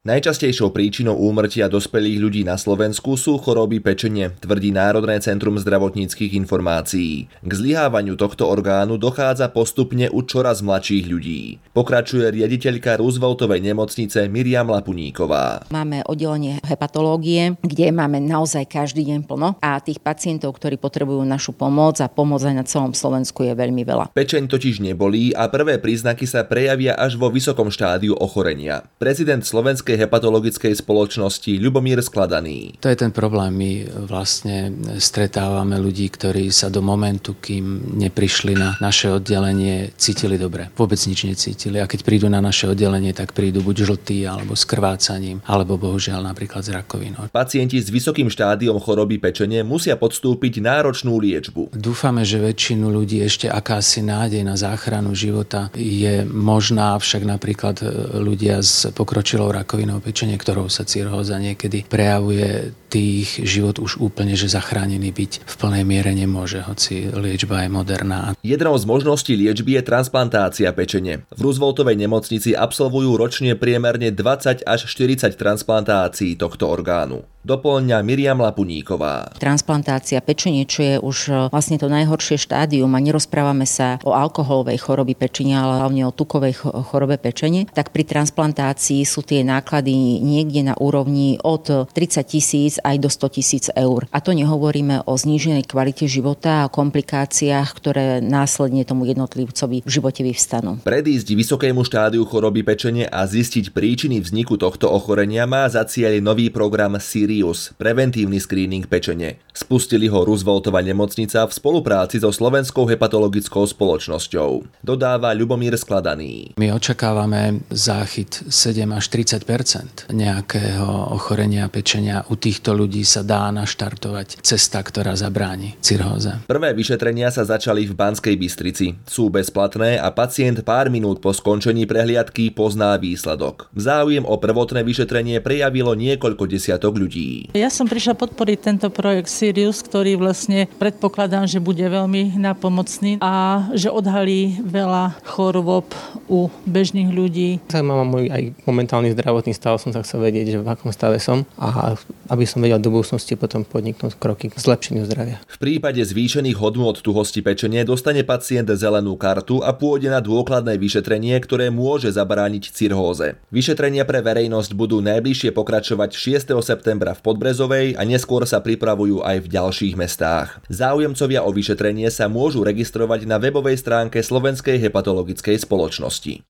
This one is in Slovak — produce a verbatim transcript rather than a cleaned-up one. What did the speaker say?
Najčastejšou príčinou úmrtia dospelých ľudí na Slovensku sú choroby pečene, tvrdí Národné centrum zdravotníckych informácií. K zlyhávaniu tohto orgánu dochádza postupne u čoraz mladších ľudí. Pokračuje riaditeľka Rooseveltovej nemocnice Miriam Lapuníková. Máme oddelenie hepatológie, kde máme naozaj každý deň plno a tých pacientov, ktorí potrebujú našu pomoc a pomoc aj na celom Slovensku je veľmi veľa. Pečeň totiž nebolí a prvé príznaky sa prejavia až vo vysokom štádiu ochorenia. Prezident Slovenskej hepatologickej spoločnosti Ľubomír Skladaný. To je ten problém. My vlastne stretávame ľudí, ktorí sa do momentu, kým neprišli na naše oddelenie, cítili dobre. Vôbec nič necítili. A keď prídu na naše oddelenie, tak prídu buď žltí, alebo s krvácaním, alebo bohužiaľ napríklad s rakovinou. Pacienti s vysokým štádiom choroby pečene musia podstúpiť náročnú liečbu. Dúfame, že väčšinu ľudí ešte akási nádej na záchranu života je možná, však napríklad ľudia s pokročilou rakovinou pečene, ktorou sa cirhóza niekedy prejavuje, tých život už úplne že zachránený byť v plnej miere nemôže, hoci liečba je moderná. Jednou z možností liečby je transplantácia pečene. V Rooseveltovej nemocnici absolvujú ročne priemerne dvadsať až štyridsať transplantácií tohto orgánu. Doplňa Miriam Lapuníková. Transplantácia pečene, čo je už vlastne to najhoršie štádium a nerozprávame sa o alkoholovej chorobe pečene, ale hlavne o tukovej chorobe pečene, tak pri transplantácii sú tie náklady niekde na úrovni od tridsať tisíc aj do sto tisíc eur. A to nehovoríme o zníženej kvalite života a komplikáciách, ktoré následne tomu jednotlivcovi v živote vyvstanú. Predísť vysokému štádiu choroby pečene a zistiť príčiny vzniku tohto ochorenia má za cieľ nový program Sirius, preventívny screening pečene. Spustili ho Rooseveltova nemocnica v spolupráci so Slovenskou hepatologickou spoločnosťou. Dodáva Ľubomír Skladaný. My očakávame záchyt sedem až tridsať percent nejakého ochorenia pečenia. U týchto ľudí sa dá naštartovať cesta, ktorá zabráni cirhóze. Prvé vyšetrenia sa začali v Banskej Bystrici. Sú bezplatné a pacient pár minút po skončení prehliadky pozná výsledok. Záujem o prvotné vyšetrenie prejavilo niekoľko desiatok ľudí. Ja som prišla podporiť tento projekt Sirius, ktorý vlastne predpokladám, že bude veľmi nápomocný a že odhalí veľa chorôb u bežných ľudí. Zaujímavá môj aj momentálny zdravotný stav, som sa chcel vedieť, že v akom stave som a aby som vedel do budúcnosti potom podniknúť kroky k zlepšeniu zdravia. V prípade zvýšených hodnôt tuhosti pečene dostane pacient zelenú kartu a pôjde na dôkladné vyšetrenie, ktoré môže zabrániť cirhóze. Vyšetrenia pre verejnosť budú najbližšie pokračovať šiesteho septembra v Podbrezovej a neskôr sa pripravujú aj v ďalších mestách. Záujemcovia o vyšetrenie sa môžu registrovať na webovej stránke Slovenskej hepatologickej spoločnosti.